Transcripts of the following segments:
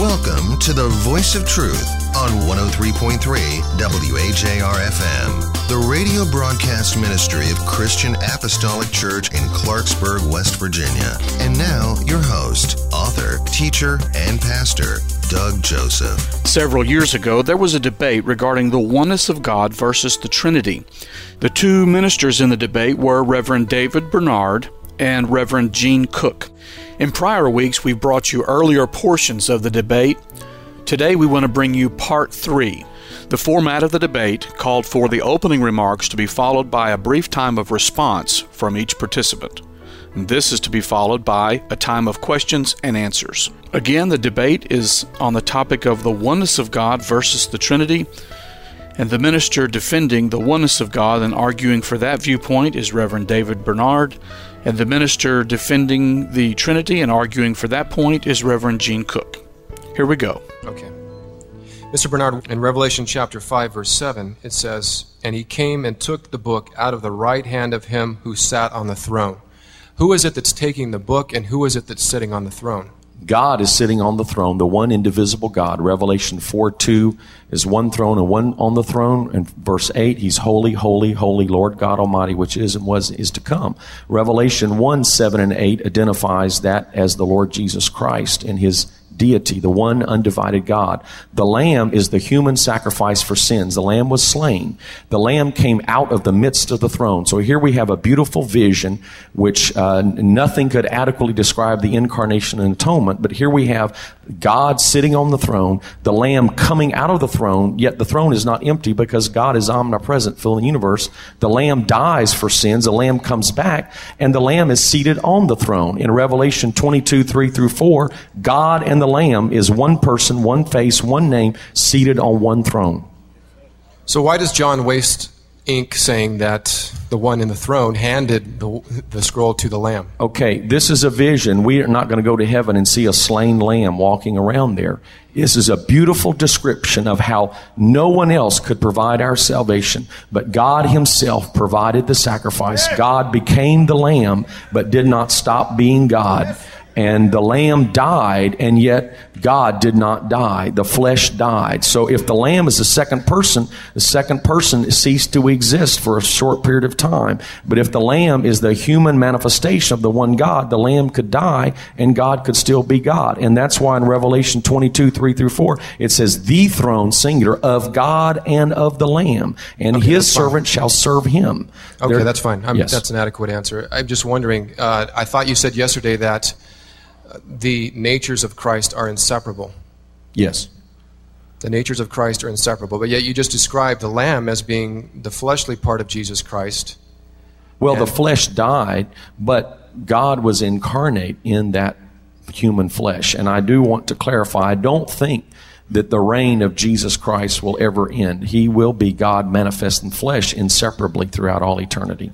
Welcome to the Voice of Truth on 103.3 WHAR-FM, the radio broadcast ministry of Christian Apostolic Church in Clarksburg, West Virginia. And now, your host, author, teacher, and pastor, Doug Joseph. Several years ago, there was a debate regarding the oneness of God versus the Trinity. The two ministers in the debate were Reverend David Bernard and Reverend Gene Cook. In prior weeks, we've brought you earlier portions of the debate. Today, we want to bring you part 3. The format of the debate called for the opening remarks to be followed by a brief time of response from each participant. This is to be followed by a time of questions and answers. Again, the debate is on the topic of the oneness of God versus the Trinity, and the minister defending the oneness of God and arguing for that viewpoint is Reverend David Bernard, and the minister defending the Trinity and arguing for that point is Reverend Gene Cook. Here we go. Okay. Mr. Bernard, in Revelation chapter 5, verse 7, it says, "And he came and took the book out of the right hand of him who sat on the throne." Who is it that's taking the book, and who is it that's sitting on the throne? God is sitting on the throne, the one indivisible God. Revelation 4:2 is one throne and one on the throne. And verse 8, He's holy, holy, holy, Lord God Almighty, which is and was and is to come. Revelation 1:7 and 8 identifies that as the Lord Jesus Christ in His deity, the one undivided God. The Lamb is the human sacrifice for sins. The Lamb was slain. The Lamb came out of the midst of the throne. So here we have a beautiful vision which nothing could adequately describe the incarnation and atonement, but here we have God sitting on the throne, the Lamb coming out of the throne, yet the throne is not empty because God is omnipresent, filling the universe. The Lamb dies for sins, the Lamb comes back, and the Lamb is seated on the throne. In Revelation 22:3-4, God and the Lamb is one person, one face, one name, seated on one throne. So why does John waste ink saying that the one in the throne handed the scroll to the Lamb? Okay, this is a vision. We are not going to go to heaven and see a slain lamb walking around there. This is a beautiful description of how no one else could provide our salvation, but God Himself provided the sacrifice. God became the Lamb, but did not stop being God. And the Lamb died, and yet God did not die. The flesh died. So if the Lamb is the second person ceased to exist for a short period of time. But if the Lamb is the human manifestation of the one God, the Lamb could die, and God could still be God. And that's why in Revelation 22:3-4, it says, "The throne, singular, of God and of the Lamb, and His servant shall serve Him." Okay, that's fine. Yes. That's an adequate answer. I'm just wondering, I thought you said yesterday that the natures of Christ are inseparable. Yes. The natures of Christ are inseparable, but yet you just described the Lamb as being the fleshly part of Jesus Christ. Well, the flesh died, but God was incarnate in that human flesh. And I do want to clarify, I don't think that the reign of Jesus Christ will ever end. He will be God manifest in flesh inseparably throughout all eternity.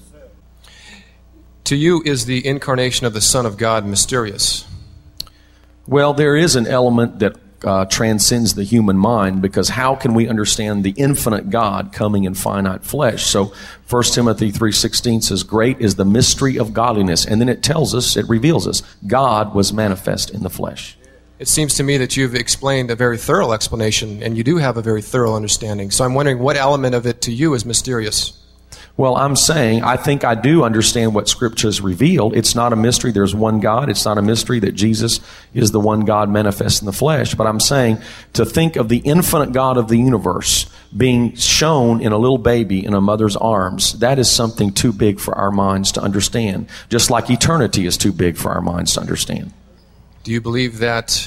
To you, is the incarnation of the Son of God mysterious? Well, there is an element that transcends the human mind, because how can we understand the infinite God coming in finite flesh? So 1 Timothy 3:16 says, "Great is the mystery of godliness." And then it tells us, it reveals us, God was manifest in the flesh. It seems to me that you've explained a very thorough explanation, and you do have a very thorough understanding. So I'm wondering what element of it to you is mysterious? Well, I'm saying I think I do understand what Scripture has revealed. It's not a mystery there's one God. It's not a mystery that Jesus is the one God manifest in the flesh. But I'm saying to think of the infinite God of the universe being shown in a little baby in a mother's arms, that is something too big for our minds to understand, just like eternity is too big for our minds to understand. Do you believe that...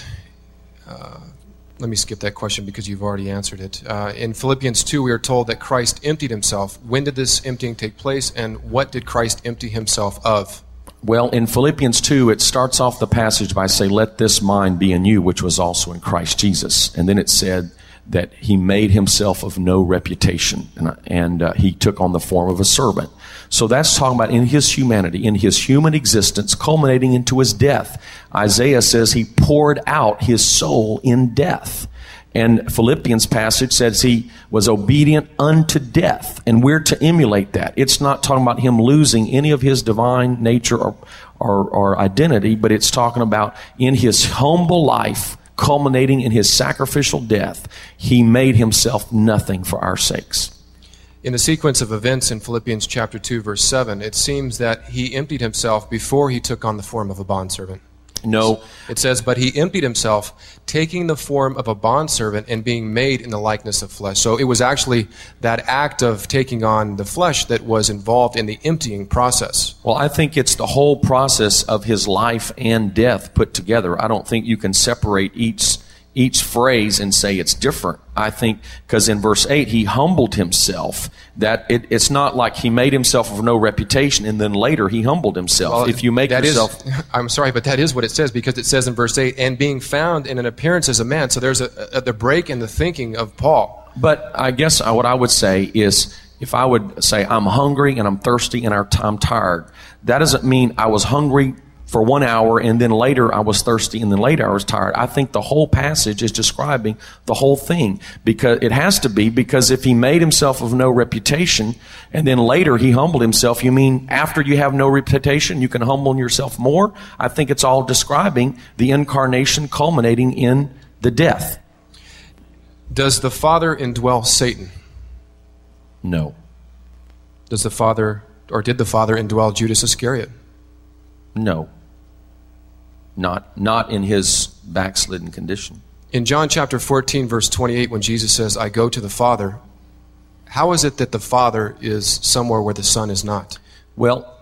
let me skip that question because you've already answered it. In Philippians 2, we are told that Christ emptied Himself. When did this emptying take place, and what did Christ empty Himself of? Well, in Philippians 2, it starts off the passage by saying, "Let this mind be in you, which was also in Christ Jesus." And then it said that He made Himself of no reputation, and He took on the form of a servant. So that's talking about in His humanity, in His human existence, culminating into His death. Isaiah says He poured out His soul in death. And Philippians passage says He was obedient unto death. And we're to emulate that. It's not talking about Him losing any of His divine nature or identity, but it's talking about in His humble life, culminating in his sacrificial death, he made himself nothing for our sakes. In the sequence of events in Philippians chapter 2, verse 7, it seems that he emptied himself before he took on the form of a bondservant. No. It says, but he emptied himself, taking the form of a bondservant and being made in the likeness of flesh. So it was actually that act of taking on the flesh that was involved in the emptying process. Well, I think it's the whole process of his life and death put together. I don't think you can separate each phrase and say it's different. I think, because in verse 8, he humbled himself, that it's not like he made himself of no reputation and then later he humbled himself. Well, if you make yourself... I'm sorry, but that is what it says, because it says in verse 8, and being found in an appearance as a man. So there's the break in the thinking of Paul. But I guess what I would say is, if I would say I'm hungry and I'm thirsty and I'm tired, that doesn't mean I was hungry for 1 hour and then later I was thirsty and then later I was tired. I think the whole passage is describing the whole thing, because it has to be, because if he made himself of no reputation and then later he humbled himself, you mean after you have no reputation you can humble yourself more? I think it's all describing the incarnation culminating in the death. Does the Father indwell Satan? No. Did the Father indwell Judas Iscariot? No. Not in his backslidden condition. In John chapter 14, verse 28, when Jesus says, I go to the Father, how is it that the Father is somewhere where the Son is not? Well,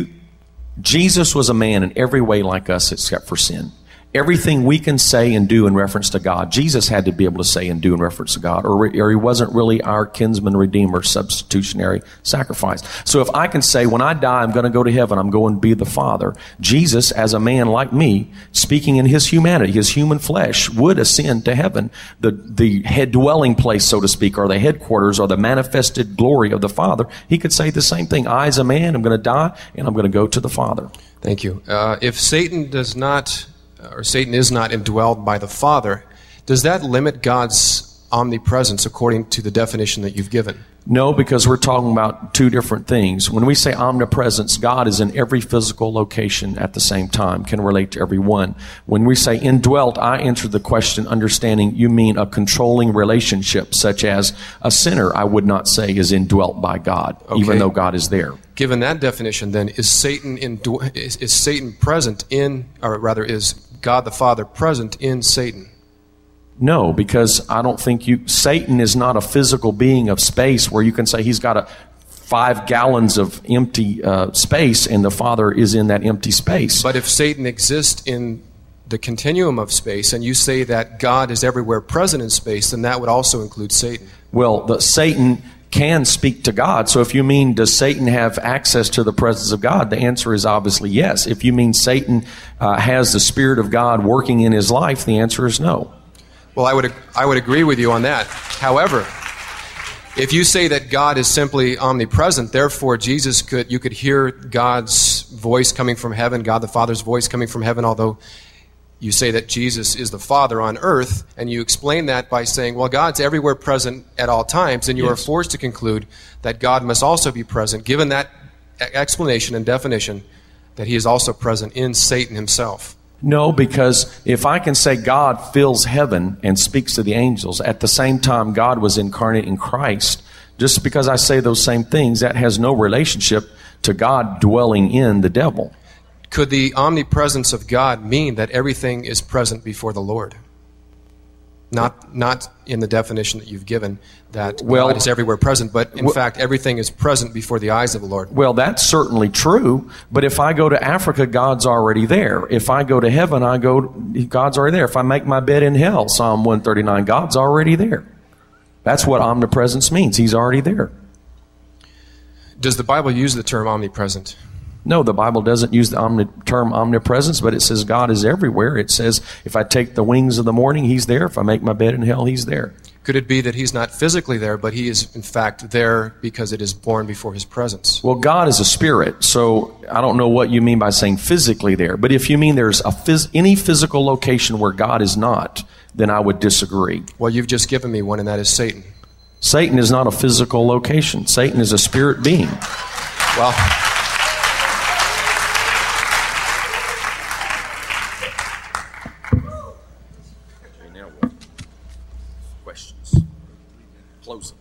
Jesus was a man in every way like us except for sin. Everything we can say and do in reference to God, Jesus had to be able to say and do in reference to God, or he wasn't really our kinsman redeemer substitutionary sacrifice. So if I can say, when I die, I'm going to go to heaven, I'm going to be the Father, Jesus, as a man like me, speaking in his humanity, his human flesh, would ascend to heaven, the head dwelling place, so to speak, or the headquarters, or the manifested glory of the Father. He could say the same thing. I, as a man, I'm going to die, and I'm going to go to the Father. Thank you. If Satan is not indwelled by the Father, does that limit God's omnipresence according to the definition that you've given? No, because we're talking about two different things. When we say omnipresence, God is in every physical location at the same time, can relate to every one. When we say indwelt, I answer the question understanding you mean a controlling relationship, such as a sinner, I would not say is indwelt by God, even though God is there. Given that definition, then, is Satan present in, or rather, is God the Father present in Satan? No, because I don't think Satan is not a physical being of space where you can say he's got 5 gallons of empty space and the Father is in that empty space. But if Satan exists in the continuum of space and you say that God is everywhere present in space, then that would also include Satan. Well, Satan can speak to God. So if you mean, does Satan have access to the presence of God? The answer is obviously yes. If you mean Satan has the Spirit of God working in his life, the answer is no. Well, I would agree with you on that. However, if you say that God is simply omnipresent, therefore you could hear God's voice coming from heaven, God the Father's voice coming from heaven, although you say that Jesus is the Father on earth, and you explain that by saying, well, God's everywhere present at all times, and you are forced to conclude that God must also be present, given that explanation and definition, that he is also present in Satan himself. No, because if I can say God fills heaven and speaks to the angels, at the same time God was incarnate in Christ, just because I say those same things, that has no relationship to God dwelling in the devil. Could the omnipresence of God mean that everything is present before the Lord? Not in the definition that you've given, that God is everywhere present, but in fact everything is present before the eyes of the Lord. Well, that's certainly true, but if I go to Africa, God's already there. If I go to heaven, God's already there. If I make my bed in hell, Psalm 139, God's already there. That's what omnipresence means. He's already there. Does the Bible use the term omnipresent? No, the Bible doesn't use the term omnipresence, but it says God is everywhere. It says if I take the wings of the morning, he's there. If I make my bed in hell, he's there. Could it be that he's not physically there, but he is in fact there because it is born before his presence? Well, God is a spirit, so I don't know what you mean by saying physically there. But if you mean there's any physical location where God is not, then I would disagree. Well, you've just given me one, and that is Satan. Satan is not a physical location. Satan is a spirit being. Well, questions. Closing.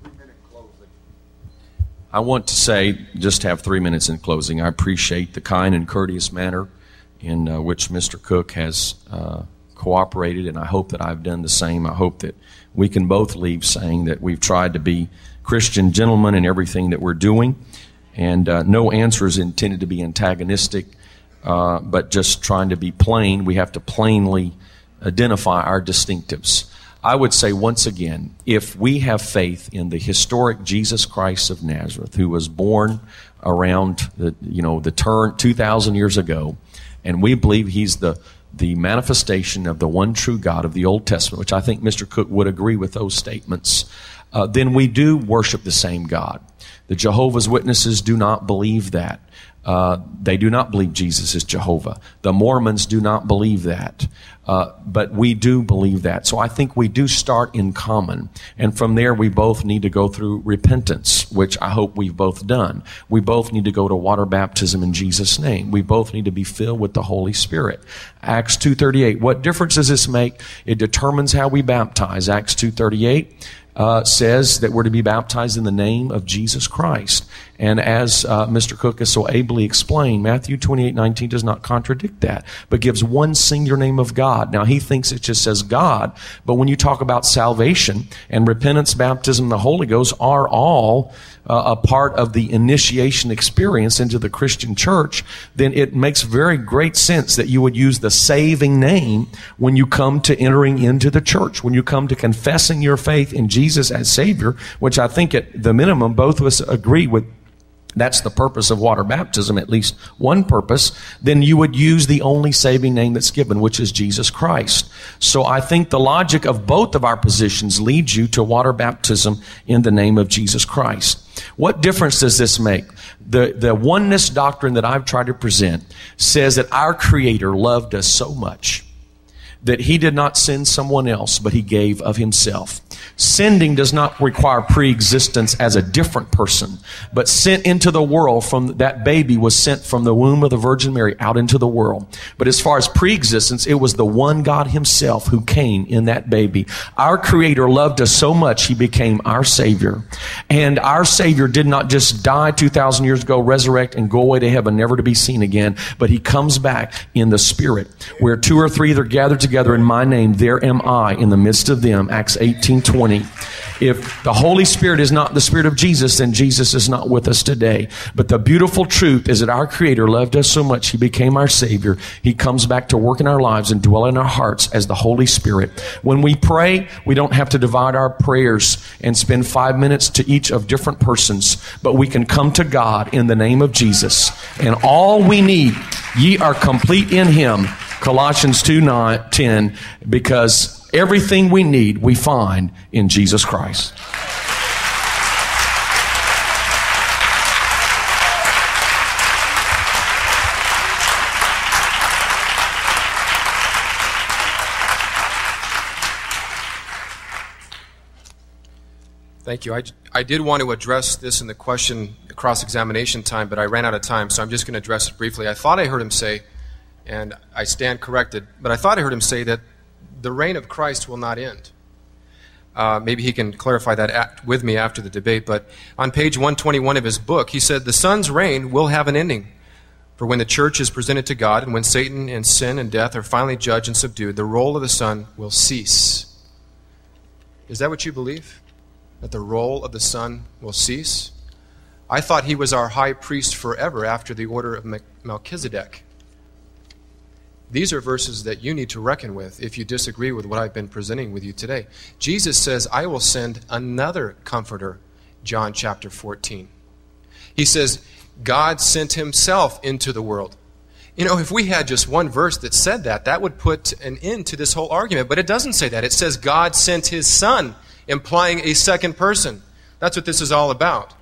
I want to say, just have 3 minutes in closing. I appreciate the kind and courteous manner in which Mr. Cook has cooperated, and I hope that I've done the same. I hope that we can both leave saying that we've tried to be Christian gentlemen in everything that we're doing, and no answer is intended to be antagonistic, but just trying to be plain. We have to plainly identify our distinctives. I would say once again, if we have faith in the historic Jesus Christ of Nazareth, who was born around the turn 2,000 years ago, and we believe he's the manifestation of the one true God of the Old Testament, which I think Mr. Cook would agree with those statements, then we do worship the same God. The Jehovah's Witnesses do not believe that. They do not believe Jesus is Jehovah. The Mormons do not believe that. But we do believe that. So I think we do start in common. And from there, we both need to go through repentance, which I hope we've both done. We both need to go to water baptism in Jesus' name. We both need to be filled with the Holy Spirit. Acts 2:38. What difference does this make? It determines how we baptize. Acts 2:38. Says that we're to be baptized in the name of Jesus Christ. And as Mr. Cook has so ably explained, Matthew 28:19 does not contradict that, but gives one singular name of God. Now, he thinks it just says God, but when you talk about salvation and repentance, baptism, and the Holy Ghost are all a part of the initiation experience into the Christian church, then it makes very great sense that you would use the saving name when you come to entering into the church, when you come to confessing your faith in Jesus as Savior, which I think at the minimum both of us agree with. That's the purpose of water baptism, at least one purpose. Then you would use the only saving name that's given, which is Jesus Christ. So I think the logic of both of our positions leads you to water baptism in the name of Jesus Christ. What difference does this make? The oneness doctrine that I've tried to present says that our Creator loved us so much that He did not send someone else, but He gave of Himself. Sending does not require pre-existence as a different person, but sent into the world from that baby was sent from the womb of the Virgin Mary out into the world. But as far as pre-existence, it was the one God Himself who came in that baby. Our Creator loved us so much, He became our Savior. And our Savior did not just die 2,000 years ago, resurrect, and go away to heaven, never to be seen again, but He comes back in the Spirit. Where 2 or 3 are gathered together in my name, there am I in the midst of them. Acts 18:20. If the Holy Spirit is not the Spirit of Jesus, then Jesus is not with us today. But the beautiful truth is that our Creator loved us so much, He became our Savior. He comes back to work in our lives and dwell in our hearts as the Holy Spirit. When we pray, we don't have to divide our prayers and spend 5 minutes to each of different persons, but we can come to God in the name of Jesus. And all we need, ye are complete in Him, Colossians 2:10, because everything we need, we find in Jesus Christ. Thank you. I did want to address this in the question cross-examination time, but I ran out of time, so I'm just going to address it briefly. I thought I heard him say, and I stand corrected, but I thought I heard him say that the reign of Christ will not end. Maybe he can clarify that with me after the debate, but on page 121 of his book, he said, the Son's reign will have an ending. For when the church is presented to God, and when Satan and sin and death are finally judged and subdued, the role of the Son will cease. Is that what you believe? That the role of the Son will cease? I thought He was our high priest forever after the order of Melchizedek. These are verses that you need to reckon with if you disagree with what I've been presenting with you today. Jesus says, I will send another comforter, John chapter 14. He says, God sent Himself into the world. You know, if we had just one verse that said that, that would put an end to this whole argument. But it doesn't say that. It says God sent His Son, implying a second person. That's what this is all about.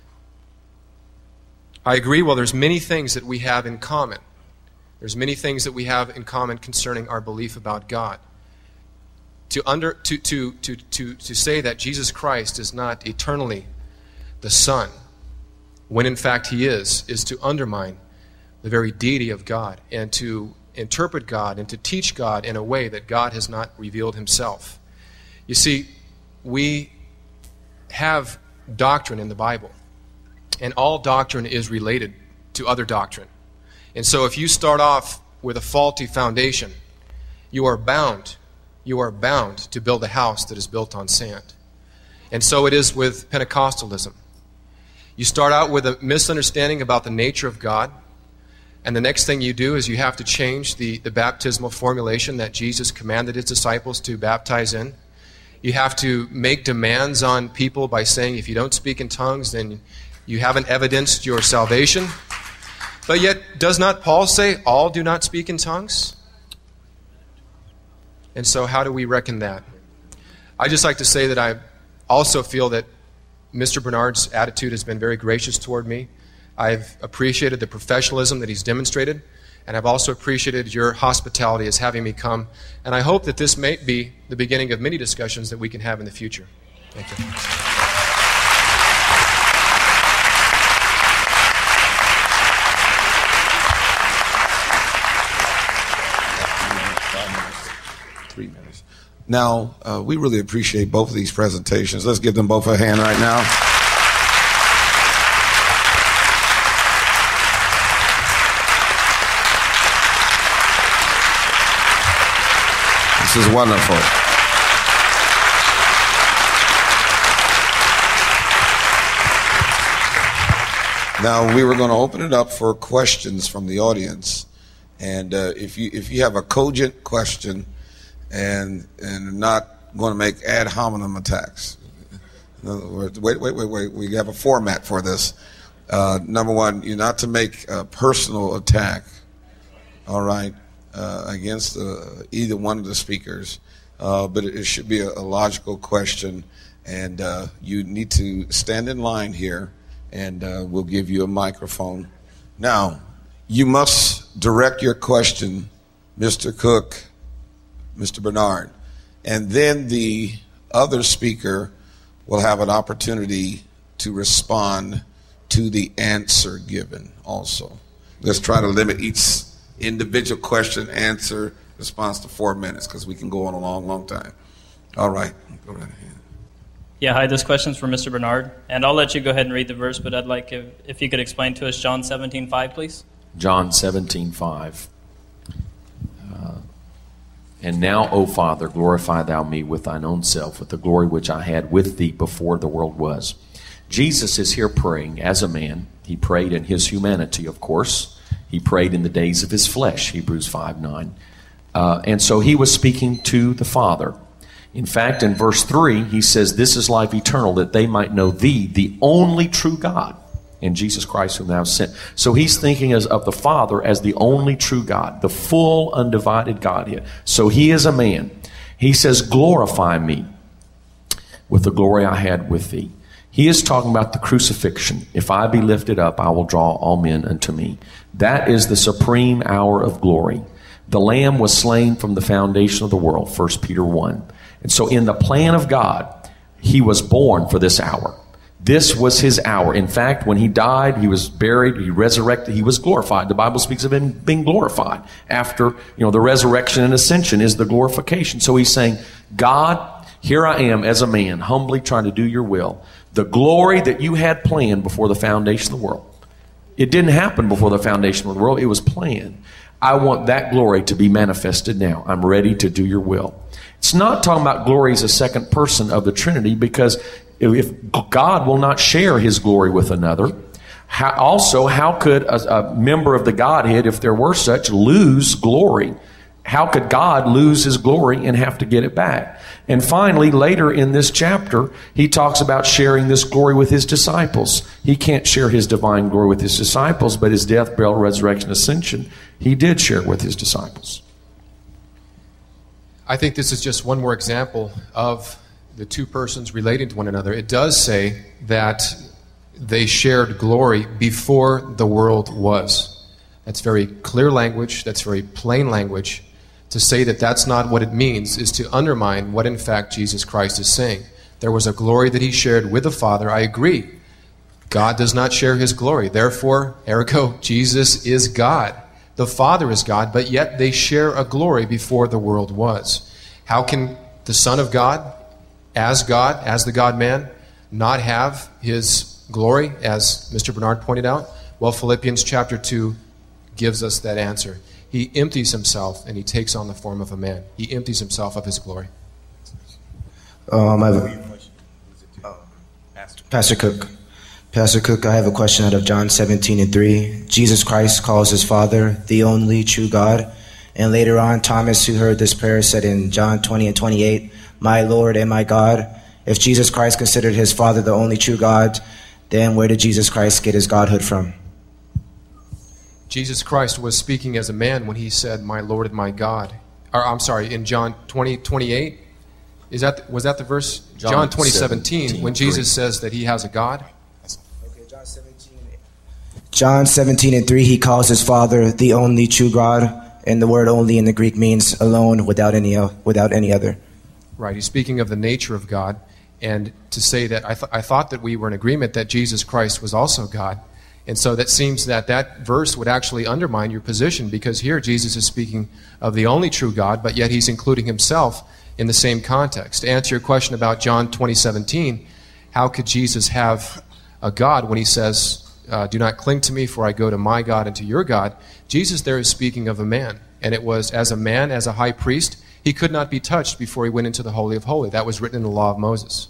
I agree, well, there's many things that we have in common. There's many things that we have in common concerning our belief about God. To say that Jesus Christ is not eternally the Son, when in fact He is to undermine the very deity of God and to interpret God and to teach God in a way that God has not revealed Himself. You see, we have doctrine in the Bible, and all doctrine is related to other doctrine. And so if you start off with a faulty foundation, you are bound to build a house that is built on sand. And so it is with Pentecostalism. You start out with a misunderstanding about the nature of God, and the next thing you do is you have to change the baptismal formulation that Jesus commanded his disciples to baptize in. You have to make demands on people by saying, if you don't speak in tongues, then you haven't evidenced your salvation. But yet, does not Paul say, all do not speak in tongues? And so how do we reckon that? I just like to say that I also feel that Mr. Bernard's attitude has been very gracious toward me. I've appreciated the professionalism that he's demonstrated, and I've also appreciated your hospitality as having me come. And I hope that this may be the beginning of many discussions that we can have in the future. Thank you. 3 minutes. Now, we really appreciate both of these presentations. Let's give them both a hand right now. This is wonderful. Now, we were going to open it up for questions from the audience. And if you have a cogent question and not going to make ad hominem attacks. In other words, wait. We have a format for this. Number one, you're not to make a personal attack, all right, against either one of the speakers. But it should be a logical question. And you need to stand in line here, and we'll give you a microphone. Now, you must direct your question, Mr. Cook, Mr. Bernard, and then the other speaker will have an opportunity to respond to the answer given also. Let's try to limit each individual question, answer, response to 4 minutes, because we can go on a long time. All right, go right ahead. Yeah, hi, this question's for Mr. Bernard, and I'll let you go ahead and read the verse, but I'd like if you could explain to us John 17:5, please. John 17:5. And now, O Father, glorify thou me with thine own self, with the glory which I had with thee before the world was. Jesus is here praying as a man. He prayed in his humanity, of course. He prayed in the days of his flesh, Hebrews 5:9. And so he was speaking to the Father. In fact, in verse 3, he says, this is life eternal, that they might know thee, the only true God, and Jesus Christ whom thou hast sent. So he's thinking of the Father as the only true God, the full undivided Godhead. So he is a man. He says, glorify me with the glory I had with thee. He is talking about the crucifixion. If I be lifted up, I will draw all men unto me. That is the supreme hour of glory. The Lamb was slain from the foundation of the world, 1 Peter 1. And so in the plan of God, he was born for this hour. This was his hour. In fact, when he died, he was buried, he resurrected, he was glorified. The Bible speaks of him being glorified. After, the resurrection and ascension is the glorification. So he's saying, God, here I am as a man, humbly trying to do your will. The glory that you had planned before the foundation of the world. It didn't happen before the foundation of the world. It was planned. I want that glory to be manifested now. I'm ready to do your will. It's not talking about glory as a second person of the Trinity, because if God will not share his glory with another, how could a member of the Godhead, if there were such, lose glory? How could God lose his glory and have to get it back? And finally, later in this chapter, he talks about sharing this glory with his disciples. He can't share his divine glory with his disciples, but his death, burial, resurrection, ascension, he did share with his disciples. I think this is just one more example of the two persons relating to one another. It does say that they shared glory before the world was. That's very clear language. That's very plain language. To say that that's not what it means is to undermine what in fact Jesus Christ is saying. There was a glory that he shared with the Father. I agree. God does not share his glory. Therefore, ergo, Jesus is God. The Father is God, but yet they share a glory before the world was. How can the Son of God as God, as the God-man, not have his glory, as Mr. Bernard pointed out? Well, Philippians chapter 2 gives us that answer. He empties himself and he takes on the form of a man. He empties himself of his glory. Pastor Cook, I have a question out of John 17:3. Jesus Christ calls his Father the only true God. And later on, Thomas, who heard this prayer, said in John 20:28, "My Lord and my God." If Jesus Christ considered his Father the only true God, then where did Jesus Christ get his godhood from? Jesus Christ was speaking as a man when he said, "My Lord and my God." In John 20:28, was that the verse? John 20:17, when Jesus says that he has a God. John 17:3, he calls his Father the only true God, and the word "only" in the Greek means alone, without any other. Right. He's speaking of the nature of God, and to say that I thought that we were in agreement that Jesus Christ was also God, and so that seems that verse would actually undermine your position, because here Jesus is speaking of the only true God, but yet he's including himself in the same context. To answer your question about John 20:17, how could Jesus have a God when he says, "Do not cling to me, for I go to my God and to your God"? Jesus there is speaking of a man, and it was as a man, as a high priest, he could not be touched before he went into the Holy of Holies. That was written in the law of Moses.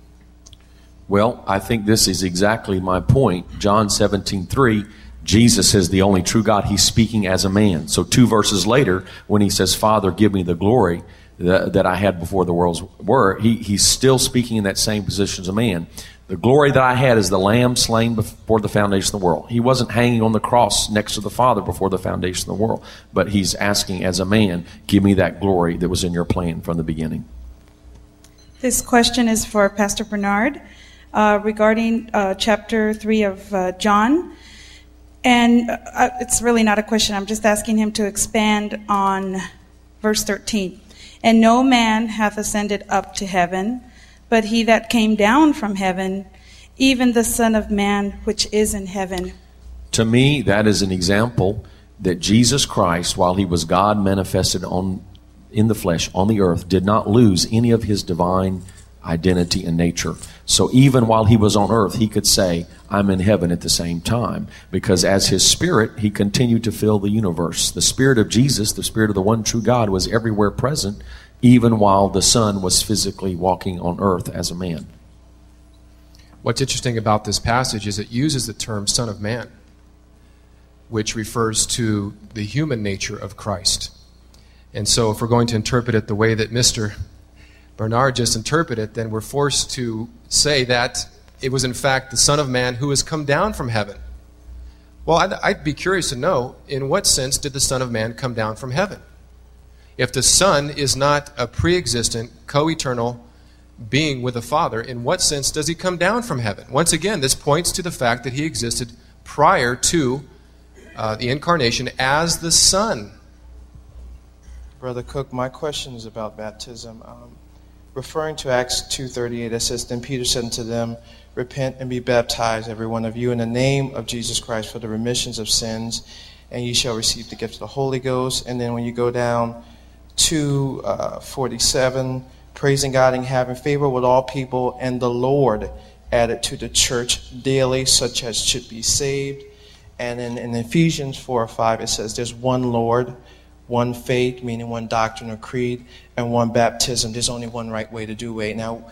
Well, I think this is exactly my point. John 17:3, Jesus is the only true God. He's speaking as a man. So 2 verses later, when he says, "Father, give me the glory that I had before the worlds were," he's still speaking in that same position as a man. The glory that I had is the Lamb slain before the foundation of the world. He wasn't hanging on the cross next to the Father before the foundation of the world, but he's asking as a man, "Give me that glory that was in your plan from the beginning." This question is for Pastor Bernard regarding chapter 3 of John. And it's really not a question. I'm just asking him to expand on verse 13. "And no man hath ascended up to heaven, but he that came down from heaven, even the Son of Man which is in heaven." To me, that is an example that Jesus Christ, while he was God manifested in the flesh on the earth, did not lose any of his divine identity and nature. So even while he was on earth, he could say, "I'm in heaven" at the same time, because as his spirit, he continued to fill the universe. The Spirit of Jesus, the Spirit of the one true God, was everywhere present, even while the Son was physically walking on earth as a man. What's interesting about this passage is it uses the term Son of Man, which refers to the human nature of Christ. And so if we're going to interpret it the way that Mr. Bernard just interpreted it, then we're forced to say that it was in fact the Son of Man who has come down from heaven. Well, I'd be curious to know, in what sense did the Son of Man come down from heaven? If the Son is not a pre-existent, co-eternal being with the Father, in what sense does he come down from heaven? Once again, this points to the fact that he existed prior to the incarnation as the Son. Brother Cook, my question is about baptism. Referring to Acts 2:38, it says, "Then Peter said unto them, Repent and be baptized, every one of you, in the name of Jesus Christ for the remissions of sins, and ye shall receive the gift of the Holy Ghost." And then when you go down to 47, praising God and having favor with all people, and the Lord added to the church daily such as should be saved. And in Ephesians 4:5, it says there's one Lord, one faith, meaning one doctrine or creed, and one baptism. There's only one right way to do it. Now,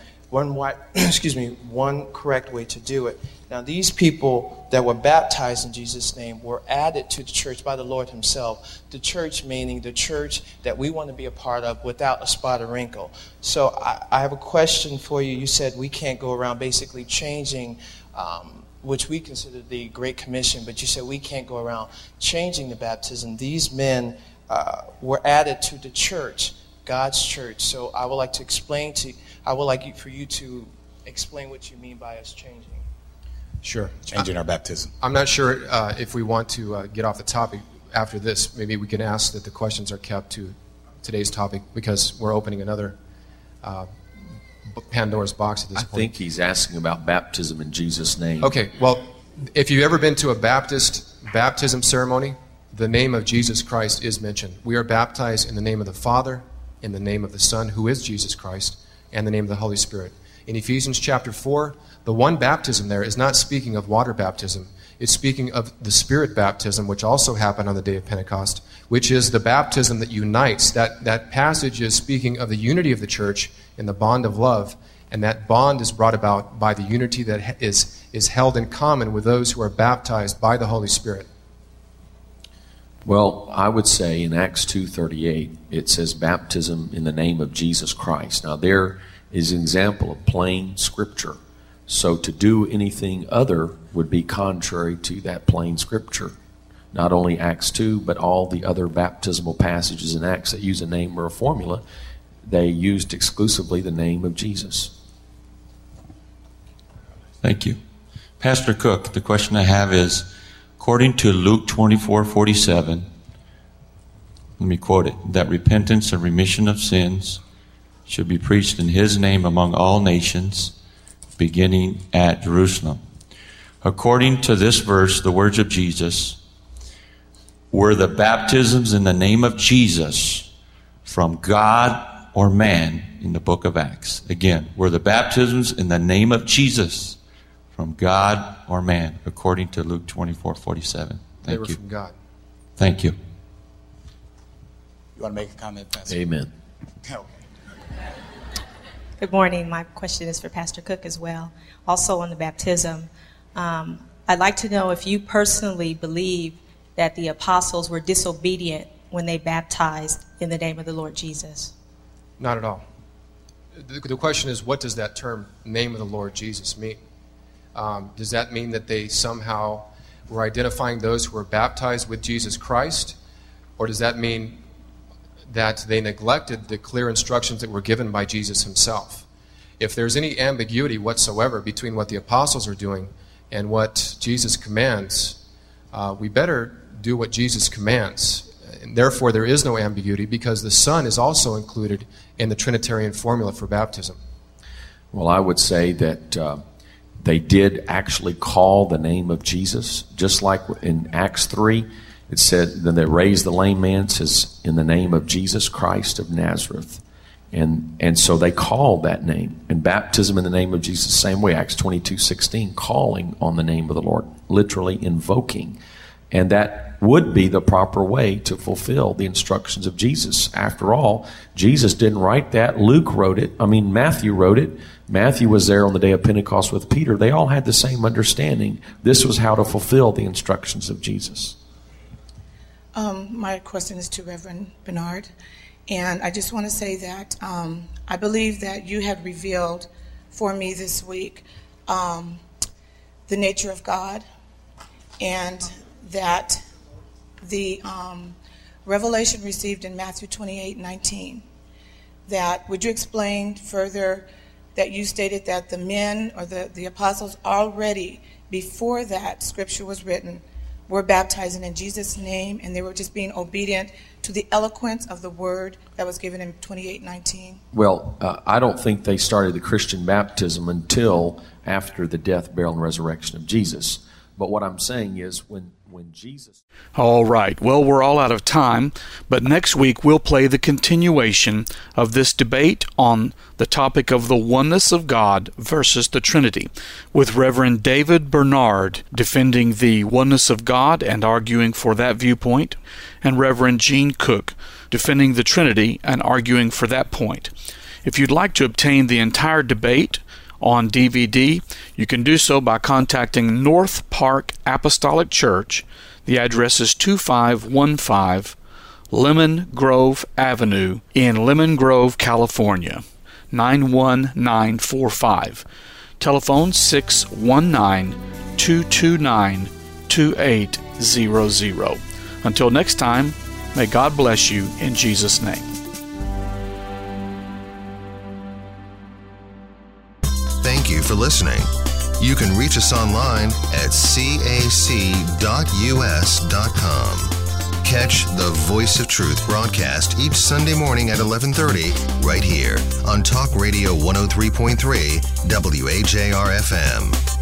one correct way to do it. Now, these people that were baptized in Jesus' name were added to the church by the Lord himself. The church meaning the church that we want to be a part of without a spot or wrinkle. So I have a question for you. You said we can't go around basically changing, which we consider the Great Commission, but you said we can't go around changing the baptism. These men were added to the church, God's church. So I would like for you to explain what you mean by us changing. Sure. Changing our baptism. I'm not sure if we want to get off the topic after this. Maybe we can ask that the questions are kept to today's topic, because we're opening another Pandora's box at this point. I think he's asking about baptism in Jesus' name. Okay, well, if you've ever been to a Baptist baptism ceremony, the name of Jesus Christ is mentioned. We are baptized in the name of the Father, in the name of the Son, who is Jesus Christ, and the name of the Holy Spirit. In Ephesians chapter 4, the one baptism there is not speaking of water baptism. It's speaking of the Spirit baptism, which also happened on the day of Pentecost, which is the baptism that unites. That passage is speaking of the unity of the church in the bond of love, and that bond is brought about by the unity that is held in common with those who are baptized by the Holy Spirit. Well, I would say in Acts 2:38, it says baptism in the name of Jesus Christ. Now, there is an example of plain Scripture. So to do anything other would be contrary to that plain Scripture. Not only Acts 2, but all the other baptismal passages in Acts that use a name or a formula, they used exclusively the name of Jesus. Thank you. Pastor Cook, the question I have is, according to Luke 24:47, let me quote it, that repentance and remission of sins should be preached in His name among all nations, beginning at Jerusalem. According to this verse, the words of Jesus, were the baptisms in the name of Jesus from God or man in the book of Acts? Again, were the baptisms in the name of Jesus from God or man, according to Luke 24:47? They were from God. Thank you. You want to make a comment, Pastor? Amen. Okay. Good morning. My question is for Pastor Cook as well. Also on the baptism, I'd like to know if you personally believe that the apostles were disobedient when they baptized in the name of the Lord Jesus. Not at all. The question is, what does that term, name of the Lord Jesus, mean? Does that mean that they somehow were identifying those who were baptized with Jesus Christ? Or does that mean that they neglected the clear instructions that were given by Jesus himself? If there's any ambiguity whatsoever between what the apostles are doing and what Jesus commands, we better do what Jesus commands. And therefore, there is no ambiguity because the Son is also included in the Trinitarian formula for baptism. Well, I would say that they did actually call the name of Jesus, just like in Acts 3. It said that they raised the lame man, says, in the name of Jesus Christ of Nazareth. And so they called that name. And baptism in the name of Jesus, same way, Acts 22:16, calling on the name of the Lord, literally invoking. And that would be the proper way to fulfill the instructions of Jesus. After all, Jesus didn't write that. Luke wrote it. Matthew wrote it. Matthew was there on the day of Pentecost with Peter. They all had the same understanding. This was how to fulfill the instructions of Jesus. My question is to Reverend Bernard, and I just want to say that I believe that you have revealed for me this week the nature of God, and that the revelation received in Matthew 28:19, that would you explain further that you stated that the men or the apostles already before that scripture was written were baptizing in Jesus' name, and they were just being obedient to the eloquence of the word that was given in 28:19? Well, I don't think they started the Christian baptism until after the death, burial, and resurrection of Jesus. But what I'm saying is when Jesus... All right. Well, we're all out of time, but next week we'll play the continuation of this debate on the topic of the oneness of God versus the Trinity, with Reverend David Bernard defending the oneness of God and arguing for that viewpoint, and Reverend Gene Cook defending the Trinity and arguing for that point. If you'd like to obtain the entire debate on DVD, you can do so by contacting North Park Apostolic Church. The address is 2515 Lemon Grove Avenue in Lemon Grove, California, 91945. Telephone 619-229-2800. Until next time, may God bless you in Jesus' name. Thank you for listening. You can reach us online at cac.us.com. Catch the Voice of Truth broadcast each Sunday morning at 11:30 right here on Talk Radio 103.3 WAJR-FM.